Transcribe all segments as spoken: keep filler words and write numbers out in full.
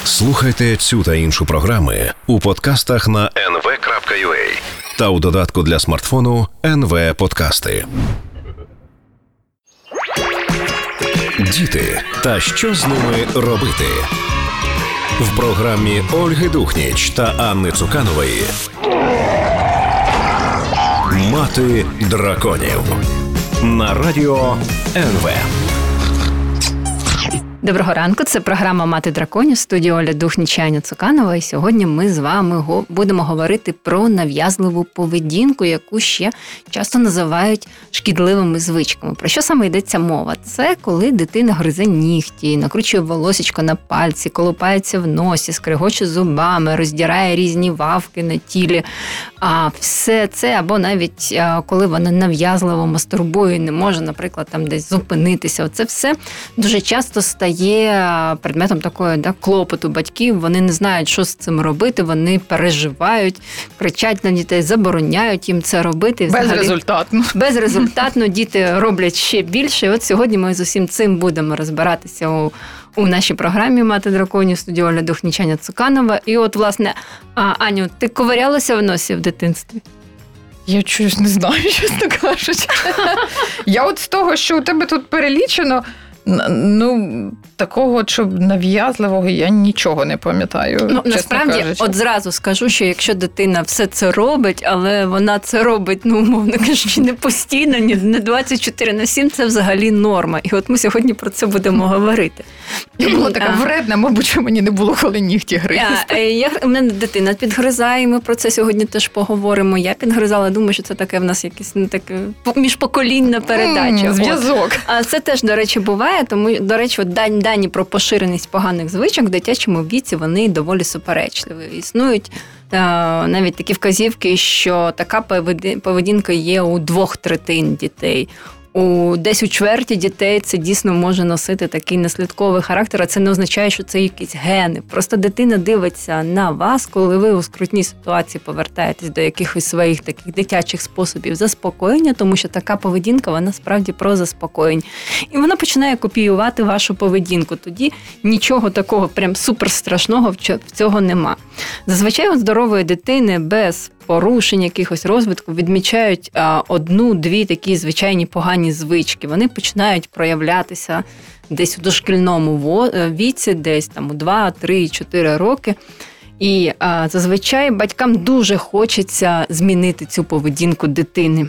Слухайте цю та іншу програми у подкастах на ен ве крапка ю а та у додатку для смартфону ен ве Подкасти. Діти та що з ними робити? В програмі Ольги Духніч та Анни Цуканової «Мати драконів» на радіо ен ве. Доброго ранку, це програма «Мати драконів», студія Оля Духніч і Аня Цуканова. І сьогодні ми з вами го- будемо говорити про нав'язливу поведінку, яку ще часто називають шкідливими звичками. Про що саме йдеться мова? Це коли дитина гризе нігті, накручує волосечко на пальці, колупається в носі, скрегоче зубами, роздирає різні вавки на тілі. А все це, або навіть а, коли вона нав'язливо мастурбує, не може, наприклад, там десь зупинитися. Оце все дуже часто стає є предметом такої да, клопоту батьків, вони не знають, що з цим робити, вони переживають, кричать на дітей, забороняють їм це робити. Безрезультатно. Безрезультатно діти роблять ще більше. І от сьогодні ми з усім цим будемо розбиратися у, у нашій програмі «Мати драконів», студія Оля Духніч, Аня Цуканова. І от, власне, а, Аню, ти ковирялася в носі в дитинстві? Я чогось не знаю, чесно кажучи. Я от з того, що у тебе тут перелічено, ну, такого, щоб нав'язливого, я нічого не пам'ятаю, Ну, чесно насправді, кажучи. от зразу скажу, що якщо дитина все це робить, але вона це робить, ну, умовно кажучи, не постійно, не двадцять чотири на сім, це взагалі норма. І от ми сьогодні про це будемо говорити. Я була така вредна, мабуть, що мені не було коли нігті гризти. Я, у мене дитина підгризає, і ми про це сьогодні теж поговоримо. Я підгризала, думаю, що це таке в нас якась ну, таке міжпоколінна передача. Mm, зв'язок. А це теж, до речі, буває, тому, до речі, дані про поширеність поганих звичок в дитячому віці, вони доволі суперечливі. Існують навіть такі вказівки, що така поведінка є у двох третин дітей. У десь у чверті дітей це дійсно може носити такий наслідковий характер, а це не означає, що це якісь гени. Просто дитина дивиться на вас, коли ви у скрутній ситуації повертаєтесь до якихось своїх таких дитячих способів заспокоєння, тому що така поведінка, вона справді про заспокоєння. І вона починає копіювати вашу поведінку. Тоді нічого такого прям суперстрашного в цього нема. Зазвичай у здорової дитини без порушень якихось розвитку відмічають а, одну-дві такі звичайні погані звички. Вони починають проявлятися десь у дошкільному віці, десь там у два, три, чотири роки. І а, зазвичай батькам дуже хочеться змінити цю поведінку дитини.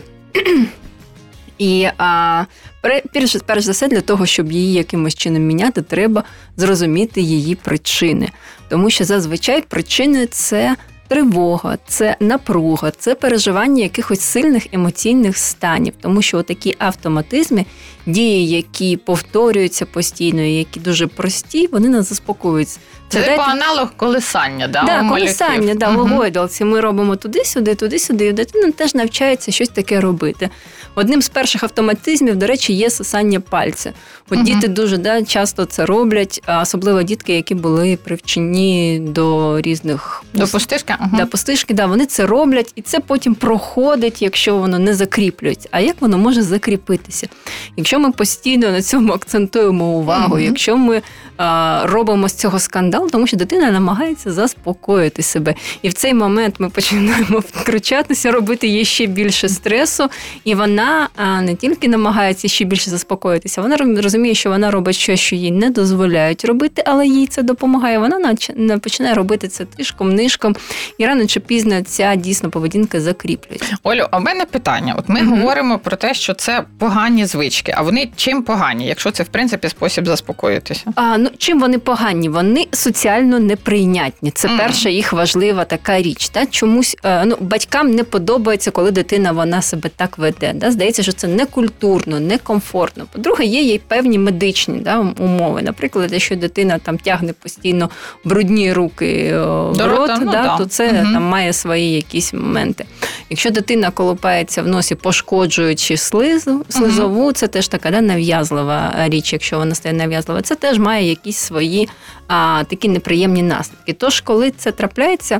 І а, перш, перш за все, для того, щоб її якимось чином міняти, треба зрозуміти її причини. Тому що зазвичай причини – це тривога, це напруга, це переживання якихось сильних емоційних станів. Тому що такі автоматизми, дії, які повторюються постійно, які дуже прості, вони нас заспокоюють. Це типу аналог колесання, да? Да, колесання, да, угу. Гойдалці. Ми робимо туди-сюди, туди-сюди, і дитина теж навчається щось таке робити. Одним з перших автоматизмів, до речі, є сосання пальця. От угу. Діти дуже да, часто це роблять, особливо дітки, які були привчені до різних... До пустишки? Угу. Да, пустишки, да, вони це роблять, і це потім проходить, якщо воно не закріплюється. А як воно може закріпитися? Якщо ми постійно на цьому акцентуємо увагу, угу. якщо ми а, робимо з цього скандал, тому що дитина намагається заспокоїти себе. І в цей момент ми починаємо втручатися, робити їй ще більше стресу, і вона а, не тільки намагається ще більше заспокоїтися, вона розуміє, що вона робить щось, що їй не дозволяють робити, але їй це допомагає. Вона починає робити це тишком-нишком, і рано чи пізно ця дійсно поведінка закріплюється. Олю, а в мене питання. От ми mm-hmm. говоримо про те, що це погані звички, а вони чим погані, якщо це, в принципі, спосіб заспокоїтися? А, ну, чим вони погані? Вони соціально неприйнятні. Це mm. перша їх важлива така річ. Та? Чомусь ну, батькам не подобається, коли дитина вона себе так веде. Да? Здається, що це некультурно, некомфортно. По-друге, є їй певні медичні да, умови. Наприклад, якщо дитина там тягне постійно брудні руки в До рот, рота, ну, да, да. то це mm-hmm. там має свої якісь моменти. Якщо дитина колупається в носі, пошкоджуючи слизу, слизову, mm-hmm. це теж така да, нав'язлива річ, якщо вона стає нав'язлива. Це теж має якісь свої а, такі неприємні наслідки. Тож, коли це трапляється,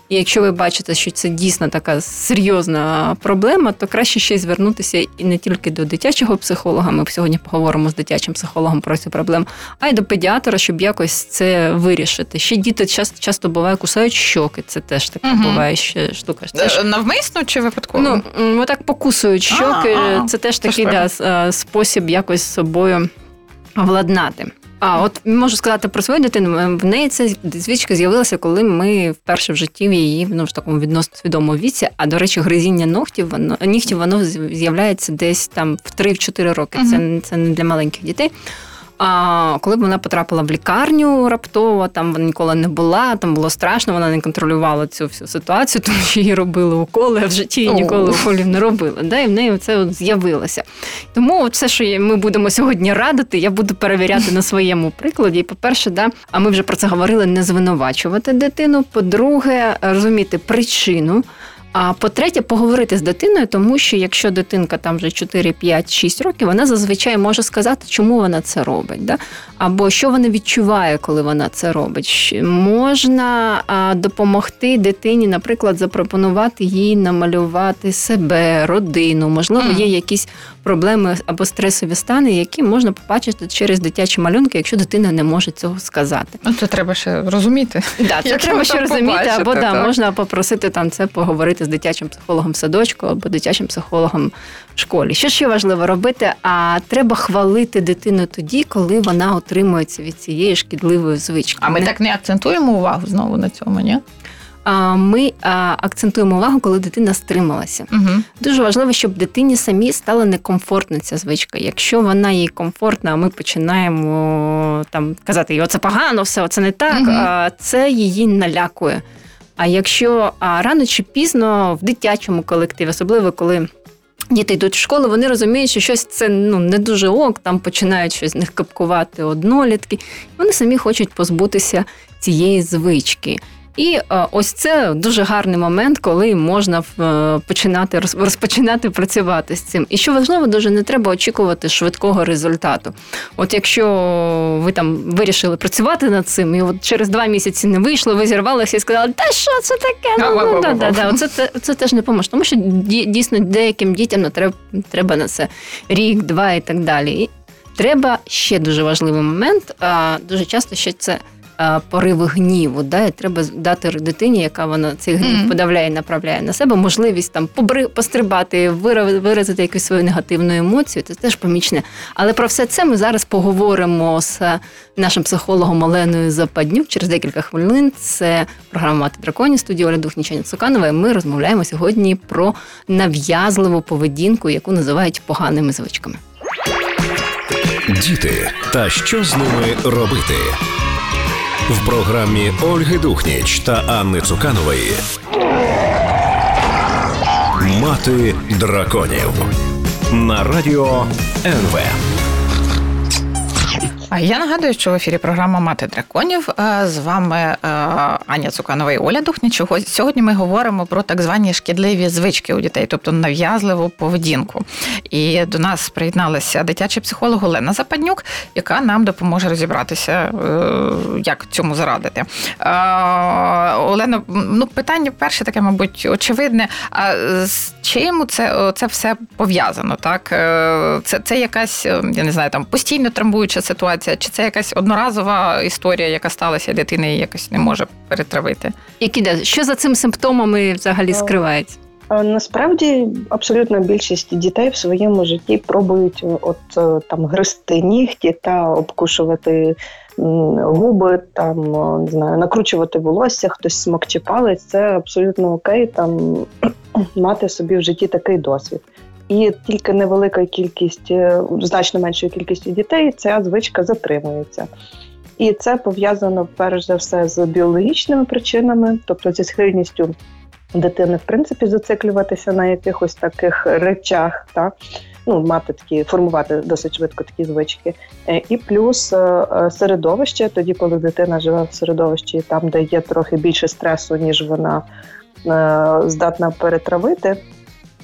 І якщо ви бачите, що це дійсно така серйозна проблема, то краще ще й звернутися і не тільки до дитячого психолога, ми сьогодні поговоримо з дитячим психологом про цю проблему, а й до педіатра, щоб якось це вирішити. Ще діти часто, часто буває кусають щоки, це теж така угу. буває ще штука. Теж... Навмисно чи випадково? Ну, отак покусують щоки, А-а-а. це теж такий да, спосіб якось з собою владнати. А от можу сказати про свою дитину. В неї ця звичка з'явилася, коли ми вперше в житті в її ну, в такому відносно свідомому віці. А, до речі, гризіння ногтів, воно, нігтів, воно з'являється десь там в три-чотири роки. Uh-huh. Це, це не для маленьких дітей. А коли вона потрапила в лікарню раптово, там вона ніколи не була, там було страшно, вона не контролювала цю всю ситуацію, тому що їй робили уколи, а в житті їй ніколи уколів не робили. Да? І в неї це от з'явилося. Тому все, що ми будемо сьогодні радити, я буду перевіряти на своєму прикладі. І, по-перше, да, а ми вже про це говорили, не звинувачувати дитину. По-друге, розуміти причину. А по-третє, поговорити з дитиною, тому що якщо дитинка там вже чотири, п'ять, шість років, вона зазвичай може сказати, чому вона це робить. Да? Або що вона відчуває, коли вона це робить. Можна а, допомогти дитині, наприклад, запропонувати їй намалювати себе, родину. Можливо, є якісь проблеми або стресові стани, які можна побачити через дитячі малюнки, якщо дитина не може цього сказати. Ну, це треба ще розуміти. Да, це треба ще розуміти, побачити, або да, можна попросити там це поговорити з дитячим психологом в садочку або дитячим психологом в школі. Що ще важливо робити? А треба хвалити дитину тоді, коли вона отримується від цієї шкідливої звички. А ми не... так не акцентуємо увагу знову на цьому, ні? Ми акцентуємо увагу, коли дитина стрималася. Угу. Дуже важливо, щоб дитині самі стала некомфортна ця звичка. Якщо вона їй комфортна, а ми починаємо там казати, їй, оце погано, все, оце не так, угу. це її налякує. А якщо а рано чи пізно в дитячому колективі, особливо коли діти йдуть в школу, вони розуміють, що щось це ну, не дуже ок, там починають щось з них капкувати однолітки, вони самі хочуть позбутися цієї звички. І ось це дуже гарний момент, коли можна починати розпочинати працювати з цим. І що важливо, дуже не треба очікувати швидкого результату. От якщо ви там вирішили працювати над цим, і от через два місяці не вийшло, ви зірвалися і сказали, та що це таке? Ну, ну, да, да, да. Це, це теж не поможе. Тому що дійсно деяким дітям не треба, треба на це рік, два і так далі. І треба ще дуже важливий момент, дуже часто ще це пориви гніву, да, і треба дати дитині, яка вона цей гнів mm-hmm. подавляє і направляє на себе, можливість там побри, пострибати, виразити якусь свою негативну емоцію, це теж помічне. Але про все це ми зараз поговоримо з нашим психологом Оленою Западнюк через декілька хвилин. Це програма «Мати драконів», студія Оля Духнічаня Цуканова, і ми розмовляємо сьогодні про нав'язливу поведінку, яку називають поганими звичками. Діти, та що з ними робити? В програмі Ольги Духніч та Анни Цуканової «Мати драконів» на радіо ен ве. А я нагадую, що в ефірі програма «Мати драконів». З вами Аня Цуканова і Оля Духніч. Сьогодні ми говоримо про так звані шкідливі звички у дітей, тобто нав'язливу поведінку. І до нас приєдналася дитячий психолог Олена Западнюк, яка нам допоможе розібратися, як цьому зарадити. Олено, ну, питання перше таке, мабуть, очевидне. А з чим це, це все пов'язано? Так? Це, це якась, я не знаю, там постійно травмуюча ситуація, чи це якась одноразова історія, яка сталася, і дитина її якось не може перетравити? Які, що за цим симптомами взагалі скривається? Насправді, абсолютно більшість дітей в своєму житті пробують от там гризти нігті та обкушувати губи, там, не знаю, накручувати волосся, хтось смокче палець. Це абсолютно окей, там мати собі в житті такий досвід. І тільки невелика кількість, значно меншою кількістю дітей ця звичка затримується. І це пов'язано, перш за все, з біологічними причинами, тобто зі схильністю дитини, в принципі, зациклюватися на якихось таких речах, так? Ну, мати такі, формувати досить швидко такі звички. І плюс середовище, тоді, коли дитина живе в середовищі, там, де є трохи більше стресу, ніж вона здатна перетравити,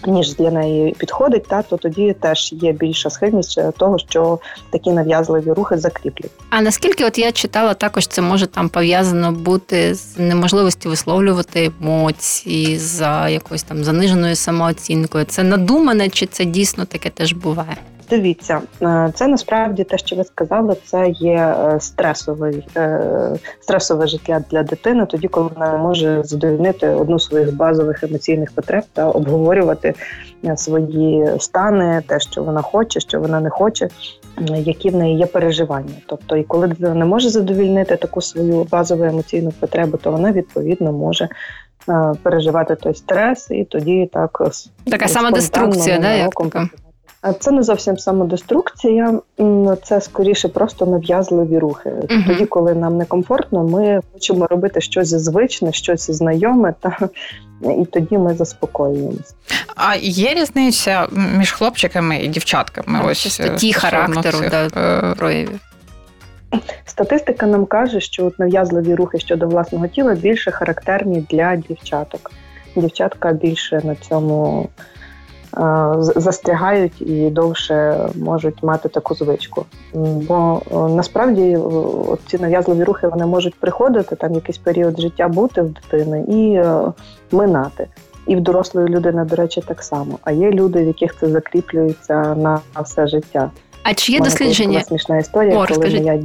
ніж для неї підходить, та, то тоді теж є більша схильність того, що такі нав'язливі рухи закріплять. А наскільки от я читала, також це може там пов'язано бути з неможливістю висловлювати емоції, за якоюсь там заниженою самооцінкою? Це надумане, чи це дійсно таке теж буває? Дивіться, це насправді те, що ви сказали, це є стресовий, стресове життя для дитини, тоді, коли вона може задовольнити одну з своїх базових емоційних потреб та обговорювати свої стани, те, що вона хоче, що вона не хоче, які в неї є переживання. Тобто, і коли дитина не може задовольнити таку свою базову емоційну потребу, то вона, відповідно, може переживати той стрес, і тоді так така самодеструкція, да, як така? Це не зовсім самодеструкція, це скоріше просто нав'язливі рухи. Uh-huh. Тоді, коли нам некомфортно, ми хочемо робити щось звичне, щось знайоме, та і тоді ми заспокоюємося. А є різниця між хлопчиками і дівчатками? А, ось статті характеру, да, проявів. Статистика нам каже, що от нав'язливі рухи щодо власного тіла більше характерні для дівчаток. Дівчатка більше на цьому застрягають і довше можуть мати таку звичку. Бо насправді ці нав'язливі рухи вони можуть приходити, там якийсь період життя бути в дитини і минати. І в дорослої людини, до речі, так само. А є люди, в яких це закріплюється на все життя. А чи є дослідження? Це смішна історія, О, коли моя...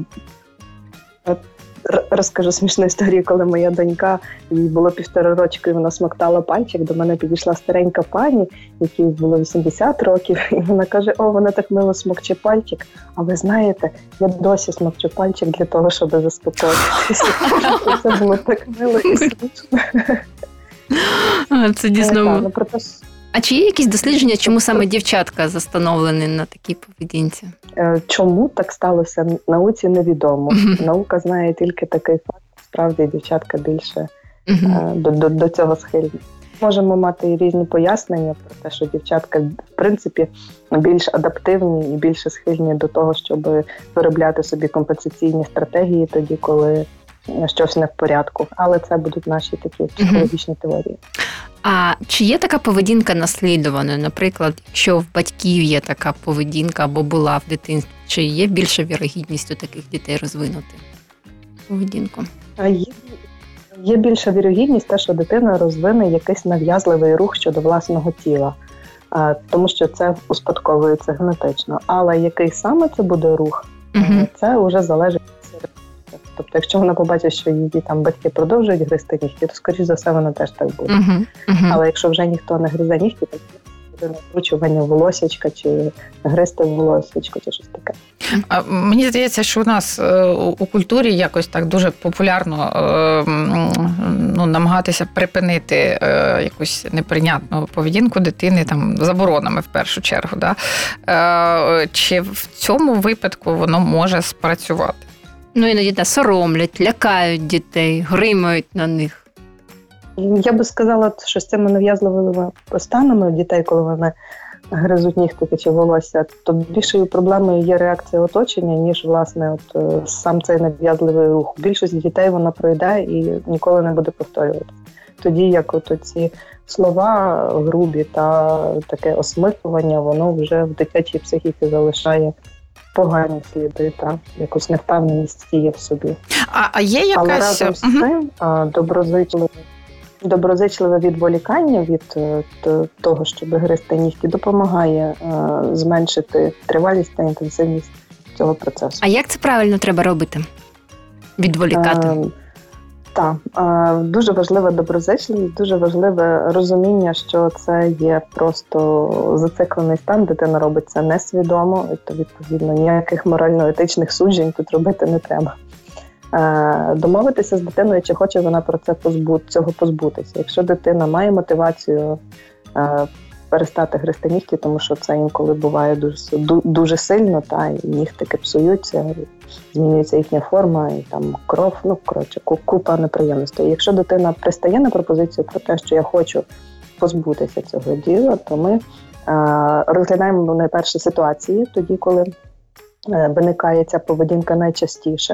Розкажу смішну історію, коли моя донька, їй було півтора рочки, і вона смоктала пальчик, до мене підійшла старенька пані, якій було вісімдесят років, і вона каже: о, вона так мило смокче пальчик, а ви знаєте, я досі смокчу пальчик для того, щоб заспокоїтися. Це було так мило і смішно. Це дійсно... А чи є якісь дослідження, чому саме дівчатка застановлені на такій поведінці? Чому так сталося, науці невідомо. Uh-huh. Наука знає тільки такий факт, справді дівчатка більше uh-huh. до, до, до цього схильні. Можемо мати і різні пояснення про те, що дівчатка, в принципі, більш адаптивні і більше схильні до того, щоб виробляти собі компенсаційні стратегії тоді, коли щось не в порядку. Але це будуть наші такі психологічні uh-huh. теорії. А чи є така поведінка наслідуваною? Наприклад, якщо в батьків є така поведінка або була в дитинстві, чи є більша вірогідність у таких дітей розвинути поведінку? Є, є більша вірогідність те, що дитина розвине якийсь нав'язливий рух щодо власного тіла, тому що це успадковується генетично. Але який саме це буде рух, угу. це вже залежить від середовища. Тобто, якщо вона побачить, що її там батьки продовжують гризти нігті, то, скоріш за все, вона теж так буде. Uh-huh. Uh-huh. Але якщо вже ніхто не гризе нігті, то буде накручування волосячка, чи гризти в волосячку, чи щось таке. А мені здається, що у нас у культурі якось так дуже популярно ну, намагатися припинити якусь неприйнятну поведінку дитини там заборонами в першу чергу. Да? Чи в цьому випадку воно може спрацювати? Ну, іноді да, соромлять, лякають дітей, гримають на них. Я би сказала, що з цими нав'язливими станами дітей, коли вони гризуть нігтики чи волосся, то більшою проблемою є реакція оточення, ніж, власне, от, сам цей нав'язливий рух. Більшість дітей вона пройде і ніколи не буде повторюватися. Тоді, як от ці слова грубі та таке осмикування, воно вже в дитячій психіці залишає погані сліди, та якусь невпевненість є в собі. А, а є якась... Але разом з цим uh-huh. доброзичливе, доброзичливе відволікання від того, щоб гризти нігті, допомагає uh, зменшити тривалість та інтенсивність цього процесу. А як це правильно треба робити? Відволікати? Uh, Так, дуже важливе доброзичливість, дуже важливе розуміння, що це є просто зациклений стан, дитина робить це несвідомо, то, відповідно, ніяких морально-етичних суджень тут робити не треба. Домовитися з дитиною, чи хоче вона про це позбут, цього позбутися. Якщо дитина має мотивацію перестати гризти нігті, тому що це інколи буває дуже, дуже сильно, та, і нігтики псуються, змінюється їхня форма, і там кров, ну, коротше, купа неприємностей. Якщо дитина пристає на пропозицію про те, що я хочу позбутися цього діла, то ми а, розглядаємо найперше ситуації, тоді, коли виникає ця поведінка найчастіше.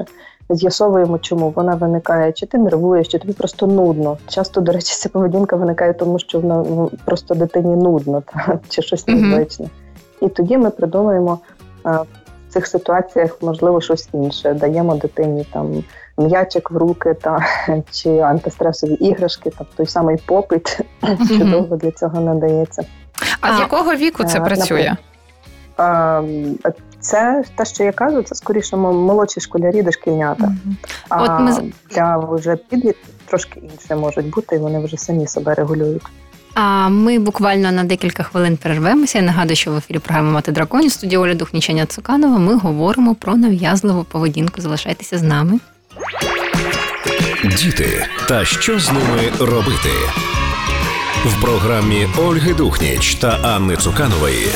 з'ясовуємо, чому вона виникає, чи ти нервуєш, чи тобі просто нудно. Часто, до речі, ця поведінка виникає тому, що вона просто дитині нудно, та, чи щось незвичне. Mm-hmm. І тоді ми придумаємо а, в цих ситуаціях, можливо, щось інше. Даємо дитині там м'ячик в руки, та, чи антистресові іграшки, та, той самий попит, mm-hmm. чудово для цього надається. А, а з якого віку це а, працює? А, Це те, що я кажу, це скоріше молодші школярі, дошкільнята. Mm-hmm. А От ми... для вже підлітків трошки інше можуть бути, і вони вже самі себе регулюють. А ми буквально на декілька хвилин перервемося. Я нагадую, що в ефірі програми «Мати драконів», студія Оля Духнічаня Цуканова. Ми говоримо про нав'язливу поведінку. Залишайтеся з нами. Діти. Та що з ними робити? В програмі Ольги Духніч та Анни Цуканової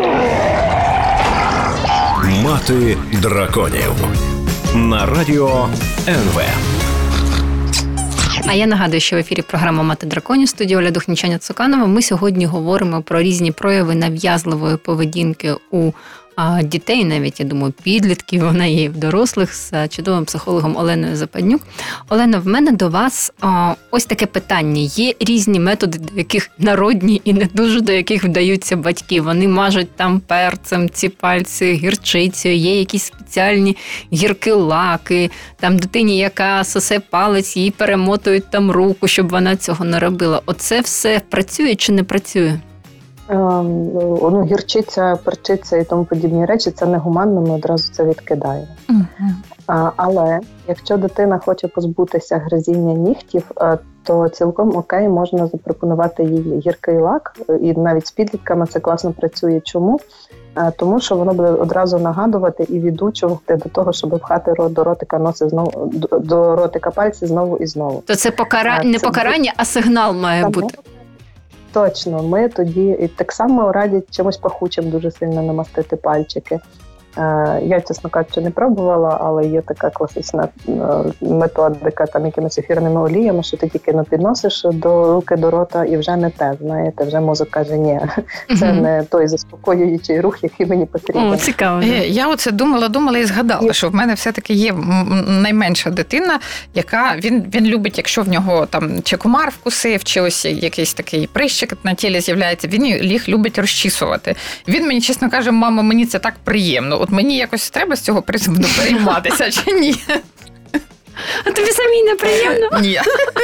«Мати драконів» на радіо ен ве. А я нагадую, що в ефірі програма «Мати драконів», студія Оля Духнічаня Цуканова. Ми сьогодні говоримо про різні прояви нав'язливої поведінки у а, дітей, навіть, я думаю, підлітків, вона є і в дорослих, з чудовим психологом Оленою Западнюк. Олена, в мене до вас а, ось таке питання. Є різні методи, до яких народні і не дуже до яких вдаються батьки. Вони мажуть там перцем ці пальці, гірчицею, є якісь спеціальні гірки-лаки, там дитині, яка сосе палець, їй перемотують там руку, щоб вона цього не робила. Оце все працює чи не працює? Ну, гірчиця, перчиця і тому подібні речі, це негуманно, ми одразу це відкидаємо. Uh-huh. А, але якщо дитина хоче позбутися гризіння нігтів, то цілком окей, можна запропонувати їй гіркий лак, і навіть з підлітками це класно працює. Чому? Тому що воно буде одразу нагадувати і відучувати до того, щоб пхати до ротика носи знову, до ротика пальці знову і знову. То це покара... а, не це покарання, буде... а сигнал має Там... бути. Точно, ми тоді і так само радять чимось пахучим дуже сильно намастити пальчики. Я, чесно кажучи, не пробувала, але є така класична методика там якимись ефірними оліями, що ти тільки ну, підносиш до руки, до рота і вже не те, знаєте, вже мозок каже, ні, це mm-hmm. не той заспокоюючий рух, який мені потрібен. О, цікаво. Я оце думала, думала і згадала, і... що в мене все-таки є найменша дитина, яка, він, він любить, якщо в нього там чи комар вкусив, чи ось якийсь такий прищик на тілі з'являється, він їх любить розчісувати. Він мені, чесно каже, мама, мені це так приємно. От мені якось треба з цього приводу перейматися, чи ні? А тобі самій не приємно? Ні.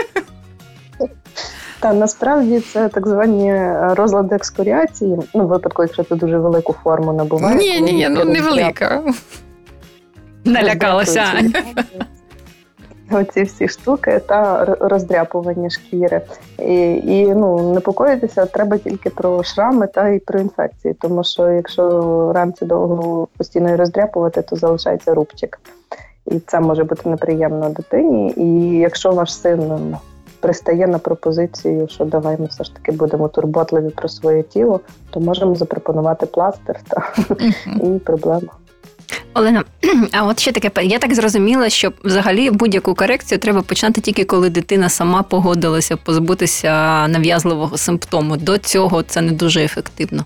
Та насправді це так звані розлади екскоріації. Ну, в випадку, якщо це дуже велику форму набуває. Ні, ні, ні, ну невелика. Налякалася. Оці всі штуки та роздряпування шкіри. І, і ну, непокоїтися треба тільки про шрами та і про інфекції, тому що якщо ранці довго постійно роздряпувати, то залишається рубчик. І це може бути неприємно дитині. І якщо ваш син пристає на пропозицію, що давай ми все ж таки будемо турботливі про своє тіло, то можемо запропонувати пластир та і проблема. Олена, а от ще таке, я так зрозуміла, що взагалі будь-яку корекцію треба починати тільки коли дитина сама погодилася позбутися нав'язливого симптому. До цього це не дуже ефективно.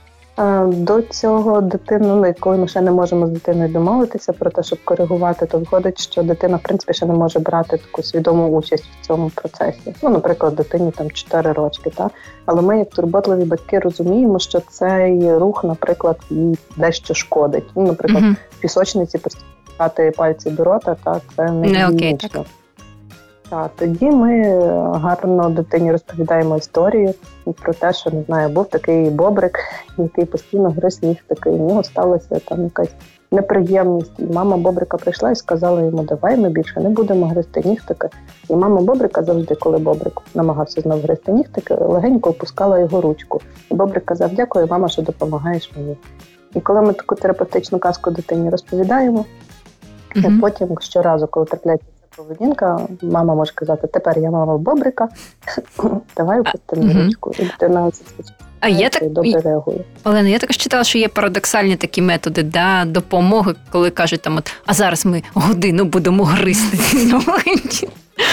До цього дитину, ну, коли ми ще не можемо з дитиною домовитися про те, щоб коригувати, то виходить, що дитина, в принципі, ще не може брати таку свідому участь в цьому процесі. Ну, наприклад, дитині там чотири рочки, так? Але ми, як турботливі батьки, розуміємо, що цей рух, наприклад, їй дещо шкодить. Ну, наприклад, uh-huh. в пісочниці постійно пальці до рота, та це не, не окей, так. Так, тоді ми гарно дитині розповідаємо історію про те, що, не знаю, був такий бобрик, який постійно гриз нігтики, і в нього сталася там якась неприємність. І мама бобрика прийшла і сказала йому, давай ми більше не будемо гризти нігтики. І мама бобрика завжди, коли бобрик намагався знов гризти нігтики, легенько опускала його ручку. І бобрик казав, дякую, мама, що допомагаєш мені. І коли ми таку терапевтичну казку дитині розповідаємо, mm-hmm. потім щоразу, коли трапляється поведінка, мама може казати, тепер я мама бобрика, давай опустимо uh-huh. ручку. І дитина а я так... добре реагує. Олена, я також читала, що є парадоксальні такі методи да, допомоги, коли кажуть, там, от, а зараз ми годину будемо гризти ці ноги.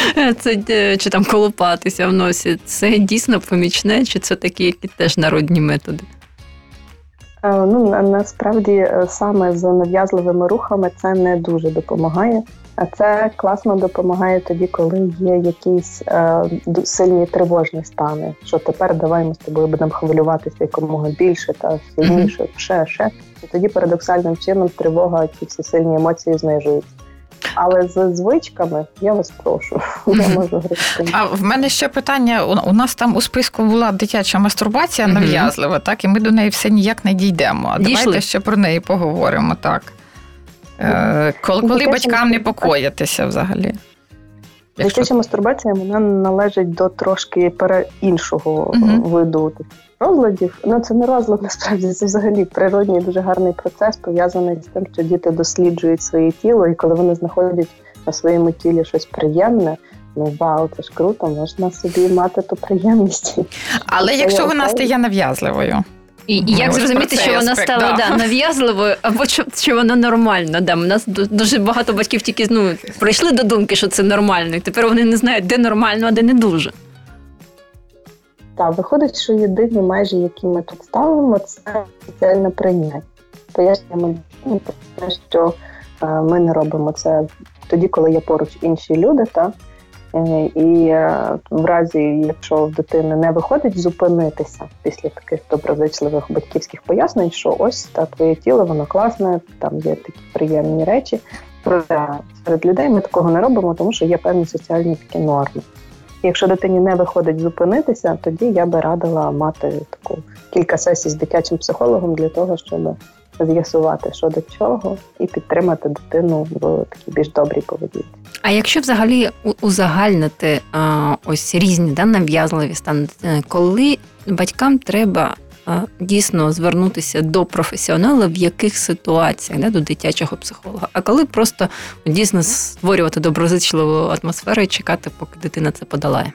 Це, чи там колупатися в носі. Це дійсно помічне, чи це такі які теж народні методи? Ну, насправді, саме з нав'язливими рухами це не дуже допомагає. А це класно допомагає тоді, коли є якісь е, сильні тривожні стани, що тепер давай ми з тобою будемо хвилюватися якомога більше та сильніше, mm-hmm. ще, ще. І тоді парадоксальним чином тривога, ці всі сильні емоції знижуються. Але з звичками я вас прошу, я можу грати. А в мене ще питання, у нас там у списку була дитяча мастурбація mm-hmm. нав'язлива, так, і ми до неї все ніяк не дійдемо. А Дійшли. Давайте ще про неї поговоримо, так. Е, коли коли батькам непокоїтися взагалі? Якщо... Дитяча мастурбація, вона належить до трошки пере... іншого mm-hmm. виду розладів. Ну, це не розлад, насправді, це взагалі природній, дуже гарний процес, пов'язаний з тим, що діти досліджують своє тіло, і коли вони знаходять на своєму тілі щось приємне, ну, вау, це ж круто, можна собі мати ту приємність. Але якщо вона стає нав'язливою? І, і як зрозуміти, що вона аспект, стала да. Да, нав'язливою, або що, що вона нормальна. Да. У нас дуже багато батьків тільки ну, прийшли до думки, що це нормально, і тепер вони не знають, де нормально, а де не дуже. Так, виходить, що єдині межі, які ми тут ставимо, це соціальне прийняття. Пояснюємо, що ми не робимо це тоді, коли є поруч інші люди, так? І в разі, якщо в дитини не виходить зупинитися після таких доброзичливих батьківських пояснень, що ось та твоє тіло, воно класне, там є такі приємні речі. Проте серед людей ми такого не робимо, тому що є певні соціальні такі норми. І якщо дитині не виходить зупинитися, тоді я би радила мати таку кілька сесій з дитячим психологом для того, щоб з'ясувати, що до чого, і підтримати дитину в такій більш добрій поведінці. А якщо взагалі узагальнити а, ось різні да, нав'язливі стани дитини, коли батькам треба а, дійсно звернутися до професіонала, в яких ситуаціях, да, до дитячого психолога, а коли просто дійсно створювати доброзичливу атмосферу і чекати, поки дитина це подолає?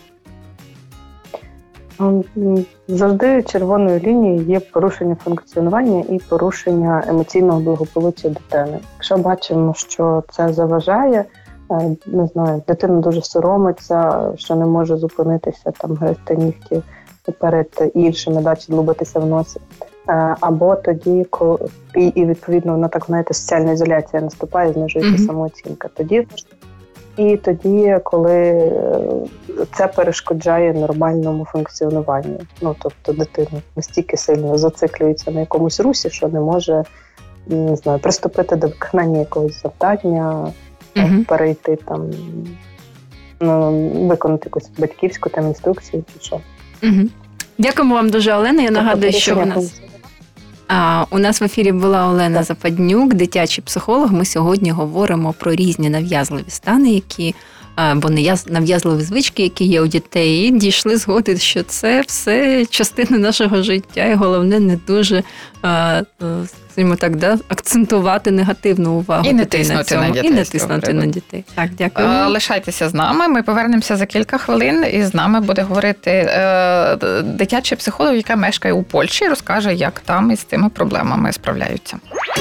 Завжди червоною лінією є порушення функціонування і порушення емоційного благополуччя дитини. Якщо бачимо, що це заважає, не знаю, дитина дуже соромиться, що не може зупинитися, там гризти нігті перед іншими, да, чи длубитися в носі. Або тоді, коли, і, і відповідно, вона так, знаєте, соціальна ізоляція наступає, знижується mm-hmm. самооцінка. Тоді І тоді, коли це перешкоджає нормальному функціонуванню. Ну, тобто дитина настільки сильно зациклюється на якомусь русі, що не може, не знаю, приступити до виконання якогось завдання, mm-hmm. перейти там, ну, виконати якусь батьківську там інструкцію чи що. Mm-hmm. Дякуємо вам дуже, Олена. Я нагадую, що у нас... А, у нас в ефірі була Олена Западнюк, дитячий психолог. Ми сьогодні говоримо про різні нав'язливі стани, які, або нав'язливі звички, які є у дітей. І дійшли згоди, що це все частина нашого життя. І головне, не дуже, скажімо так, да, акцентувати негативну увагу. І не тиснути на дітей. І не тиснути на дітей. Так, дякую. Лишайтеся з нами. Ми повернемося за кілька хвилин. І з нами буде говорити е, дитячий психолог, яка мешкає у Польщі, і розкаже, як там із цими проблемами справляються.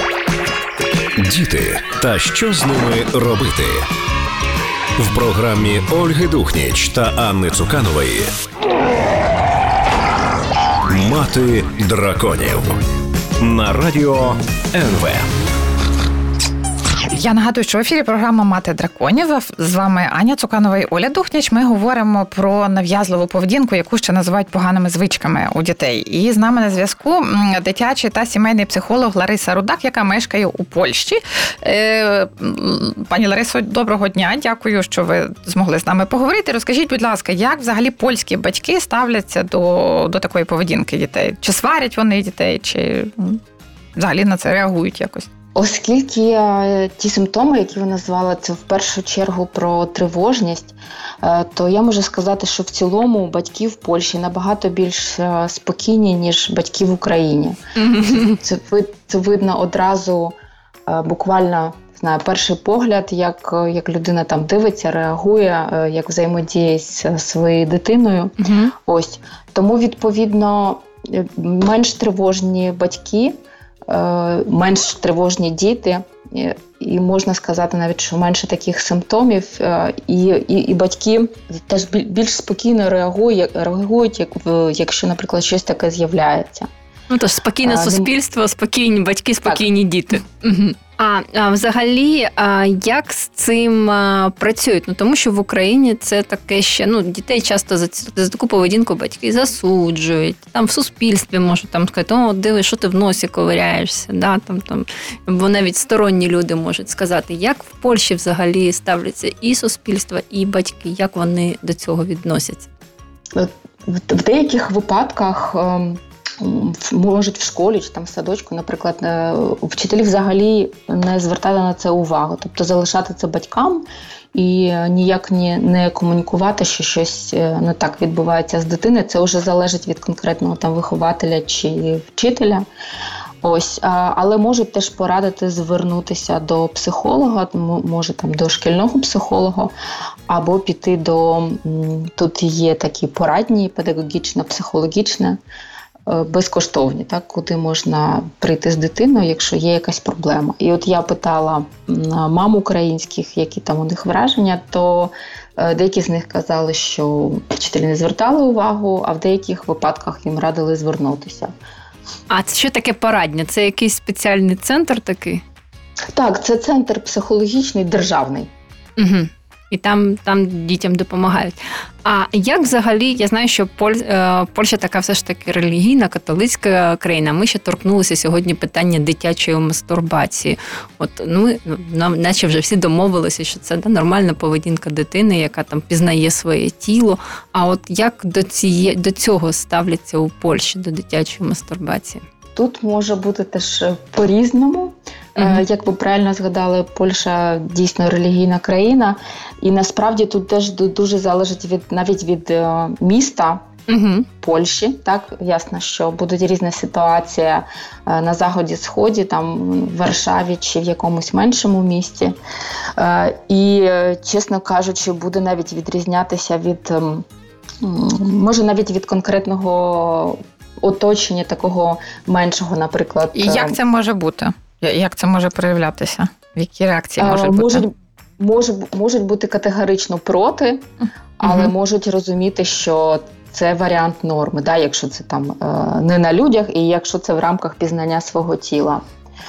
Діти. Та що з ними робити? В програмі Ольги Духніч та Анни Цуканової «Мати драконів» на радіо ен ве. Я нагадую, що в ефірі програма «Мати драконів». З вами Аня Цуканова і Оля Духніч. Ми говоримо про нав'язливу поведінку, яку ще називають поганими звичками у дітей. І з нами на зв'язку дитячий та сімейний психолог Лариса Рудак, яка мешкає у Польщі. Пані Ларисо, доброго дня. Дякую, що ви змогли з нами поговорити. Розкажіть, будь ласка, як взагалі польські батьки ставляться до, до такої поведінки дітей? Чи сварять вони дітей, чи взагалі на це реагують якось? Оскільки ті симптоми, які ви назвали, це в першу чергу про тривожність, то я можу сказати, що в цілому батьки в Польщі набагато більш спокійні, ніж батьки в Україні. Mm-hmm. Це, це видно одразу, буквально, знаю, перший погляд, як, як людина там дивиться, реагує, як взаємодіє з своєю дитиною. Mm-hmm. Ось. Тому, відповідно, менш тривожні батьки, менш тривожні діти, і можна сказати навіть, що менше таких симптомів, і, і, і батьки теж більш спокійно реагують, реагують як, якщо, наприклад, щось таке з'являється. Ну, тож спокійне А, суспільство, спокійні батьки, спокійні так. діти. Угу. А, а взагалі, а, як з цим а, працюють? Ну, тому що в Україні це таке ще, ну, дітей часто за, за таку поведінку батьки засуджують, там в суспільстві можуть там сказати, о, диви, що ти в носі ковиряєшся, да, там, там, бо навіть сторонні люди можуть сказати, як в Польщі взагалі ставляться і суспільство, і батьки, як вони до цього відносяться? В деяких випадках можуть в школі чи там в садочку, наприклад, вчителі взагалі не звертати на це увагу. Тобто залишати це батькам і ніяк не комунікувати, що щось не так відбувається з дитиною. Це вже залежить від конкретного там вихователя чи вчителя. Ось, але можуть теж порадити звернутися до психолога, може там до шкільного психолога, або піти до, тут є такі порадні, педагогічно-психологічні, безкоштовні, так, куди можна прийти з дитиною, якщо є якась проблема. І от я питала мам українських, які там у них враження, то деякі з них казали, що вчителі не звертали увагу, а в деяких випадках їм радили звернутися. А це що таке порадня? Це якийсь спеціальний центр такий? Так, це центр психологічний, державний. Угу. І там, там дітям допомагають. А як взагалі, я знаю, що Поль, Польща така все ж таки релігійна, католицька країна. Ми ще торкнулися сьогодні питання дитячої мастурбації. От, ну, нам, наче вже всі домовилися, що це да, нормальна поведінка дитини, яка там пізнає своє тіло. А от як до, ціє, до цього ставляться у Польщі, до дитячої мастурбації? Тут може бути теж по-різному. Mm-hmm. Як ви правильно згадали, Польща дійсно релігійна країна. І насправді тут теж дуже залежить від, навіть від міста mm-hmm. Польщі. Так, ясно, що будуть різні ситуації на Заході-Сході, там в Варшаві чи в якомусь меншому місті. І, чесно кажучи, буде навіть відрізнятися від, може навіть від конкретного оточення такого меншого, наприклад. І як це може бути? Як це може проявлятися? В які реакції можуть бути? Можуть, можуть, можуть бути категорично проти, але угу. можуть розуміти, що це варіант норми, да, якщо це там не на людях і якщо це в рамках пізнання свого тіла.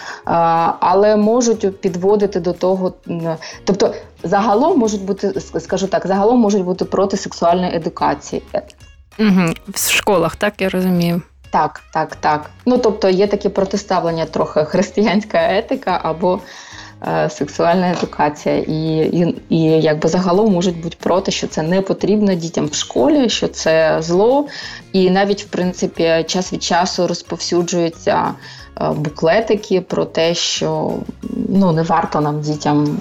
Але можуть підводити до того, тобто загалом можуть бути, скажу так, загалом можуть бути проти сексуальної едукації. Угу. В школах, так, я розумію. Так, так, так. Ну, тобто є таке протиставлення трохи християнська етика або е, сексуальна едукація. І, і, і якби загалом можуть бути проти, що це не потрібно дітям в школі, що це зло. І навіть, в принципі, час від часу розповсюджуються е, буклетики про те, що ну, не варто нам дітям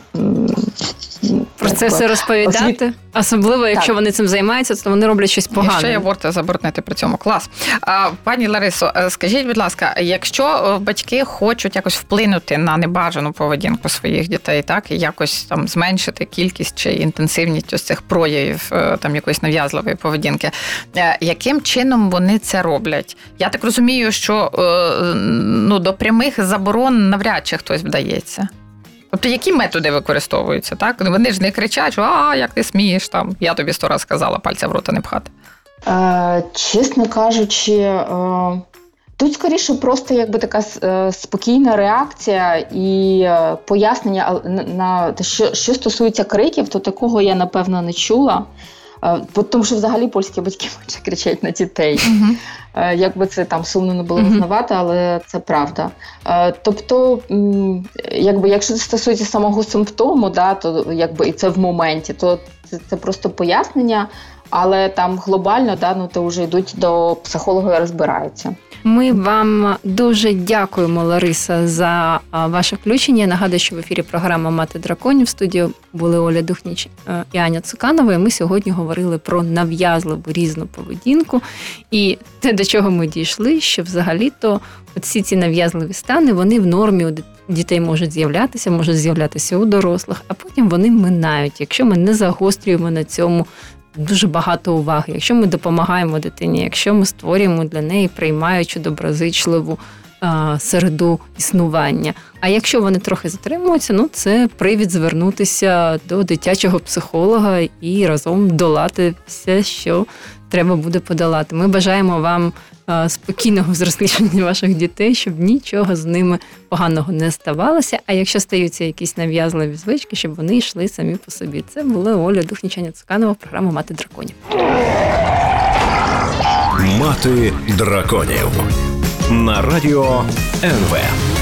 про це все розповідати, освіт... особливо, якщо так. вони цим займаються, то вони роблять щось погане. І ще є аборти заборонити при цьому. Клас. А, пані Ларисо, скажіть, будь ласка, якщо батьки хочуть якось вплинути на небажану поведінку своїх дітей, так, і якось там зменшити кількість чи інтенсивність ось цих проявів там якоїсь нав'язливої поведінки, яким чином вони це роблять? Я так розумію, що ну, до прямих заборон навряд чи хтось вдається. Тобто, які методи використовуються, так? Вони ж не кричать, що «а, як ти смієш, там, я тобі сто раз сказала, пальця в рота не пхати». Е, чесно кажучи, е, тут скоріше просто якби така е, спокійна реакція і е, пояснення на, на що, що стосується криків, то такого я, напевно, не чула. Тому що взагалі польські батьки менше кричать на дітей. Uh-huh. Якби це там сумно не було визнавати, uh-huh. але це правда. Тобто, якби, якщо це стосується самого симптому, да, то якби і це в моменті, то це, це просто пояснення, але там глобально, да, ну, то вже йдуть до психолога і розбираються. Ми вам дуже дякуємо, Лариса, за ваше включення. Нагадую, що в ефірі програма «Мати драконів». В студії були Оля Духніч і Аня Цуканова. І ми сьогодні говорили про нав'язливу різну поведінку. І те, до чого ми дійшли, що взагалі-то всі ці нав'язливі стани, вони в нормі у дітей можуть з'являтися, можуть з'являтися у дорослих, а потім вони минають, якщо ми не загострюємо на цьому дуже багато уваги. Якщо ми допомагаємо дитині, якщо ми створюємо для неї приймаючу, доброзичливу а, середу існування. А якщо вони трохи затримуються, ну це привід звернутися до дитячого психолога і разом долати все, що треба буде подолати. Ми бажаємо вам спокійного взрослішання ваших дітей, щоб нічого з ними поганого не ставалося. А якщо стаються якісь нав'язливі звички, щоб вони йшли самі по собі. Це була Оля Духнічаня-Цуканова, програма «Мати драконів». Мати драконів на радіо ен ве.